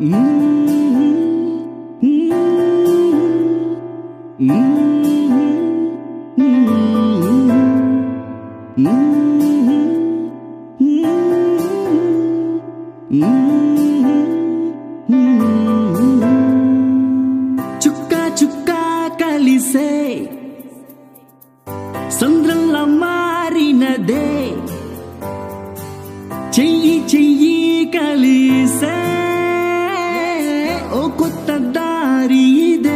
చుక్కా చుక్కా కలిసే సంద్రంలా మారినదే చెయ్యి చెయ్యి కలిసే ఓ కొత్త దారి ఇదే.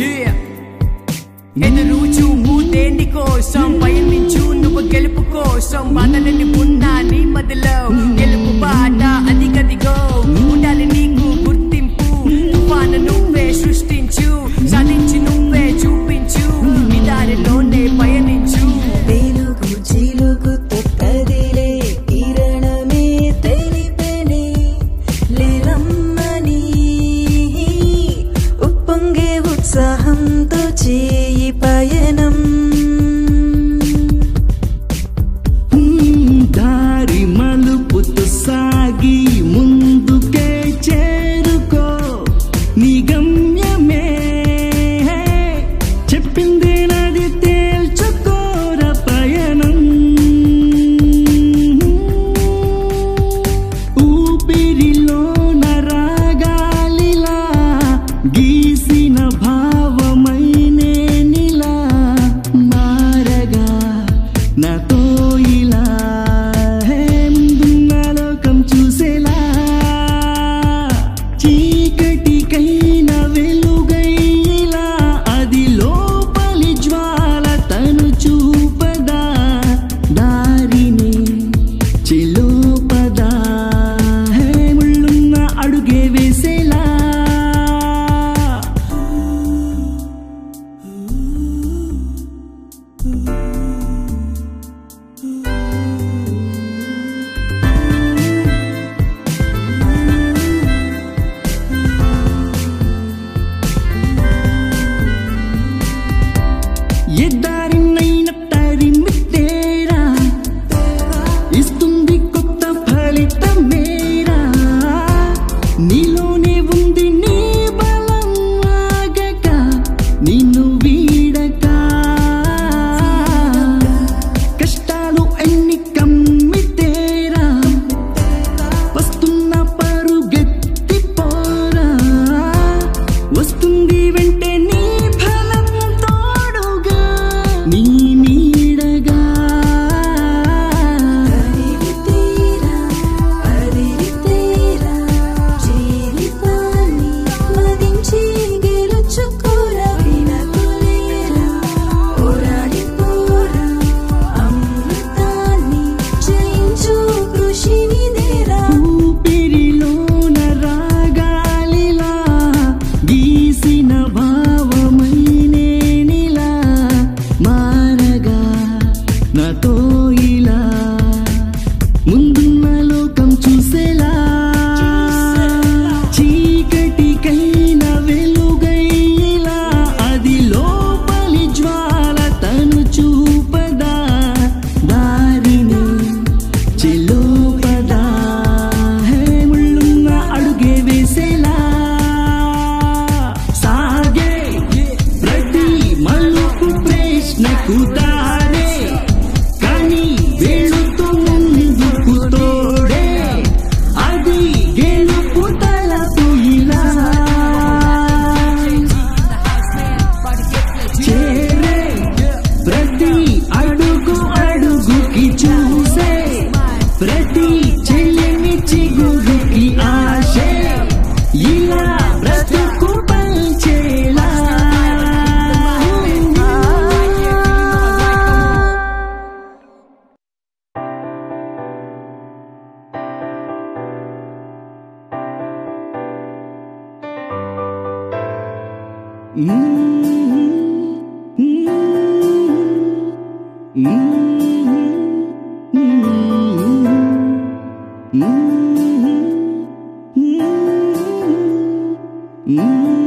ఎదురు చూపు దేని కోసం పయనించు నువ్వు గెలుపు కోసం బాధలని ఉన్నా నీ మదిలో గెలుపు బాట అది గదిగో ఉండాలి నీకు గుర్తింపు తుఫాను నువ్వే సృష్టించు సాధించి నువ్వే చూపించు నీ దారిలోనే పయనించు. వెలుగు చిలుకు తొక్కదిలే కిరణమే తెలిపెనే లేలమ్మని ఉప్పొంగే ఉత్సాహంతో చేయి పయనం. దారి మలుపుతూ సాగి ముందుకే చేరుకో నీ గమ్యమే చెప్పింది నది తేల్చుకోర పయనం. ఊపిరిలోన రాగాలిలా గీసిన భావమైనే నిలా మారగా నాతో ఇలా ముందున్న లోకం చూసేలా చీకటికైన వెలుగైలా అది లోపలి జ్వాల తను చూపదా దారిని చెలోపదా ముళ్ళున్న అడుగే వేసేలా. ఏ దారినైనా తరిమితేరా ఇస్తుంది కొత్త ఫలితమేరా. నీలోనే ఉంది నీ బలం ఆగక నిన్ను వీడక. కష్టాలు ఎన్ని కమ్మితేరా వస్తున్న పరుగెత్తిపోరా వస్తుంది వెంటే నీ ఫలం తోడుగా నీ నీడగా. అదిరి తీరా అదిరి తీరా జీవితాన్ని మదించి గెలుచుకోరా వినకులేరా పోరాడి పోరా అమృతాన్ని జయించు కృషిని దేరా. ఊపిరిలోన రాగాలిలా గీసిన భావమైనే నిలా మారగా నాతో ఇలా ముందున్న లోకం చూసేలా చీకటికైన వెలుగైలా అది లోపలి జ్వాల తను చూపదా దారిని చెలోపదా ముళ్ళున్న అడుగే వేసేలా. సాగే ప్రతి మలుపు ప్రశ్నకు దారే కానీ వెళుతూ ముందుకు తోడే అది గెలుపు తలపు ఇలా చేరే ప్రతి అడుగు అడుగుకి చూసే ప్రతి చెల్లిని చిగురుకి ఆశే ఇలా బ్రతుకు పంచేలా. Mm-hmm.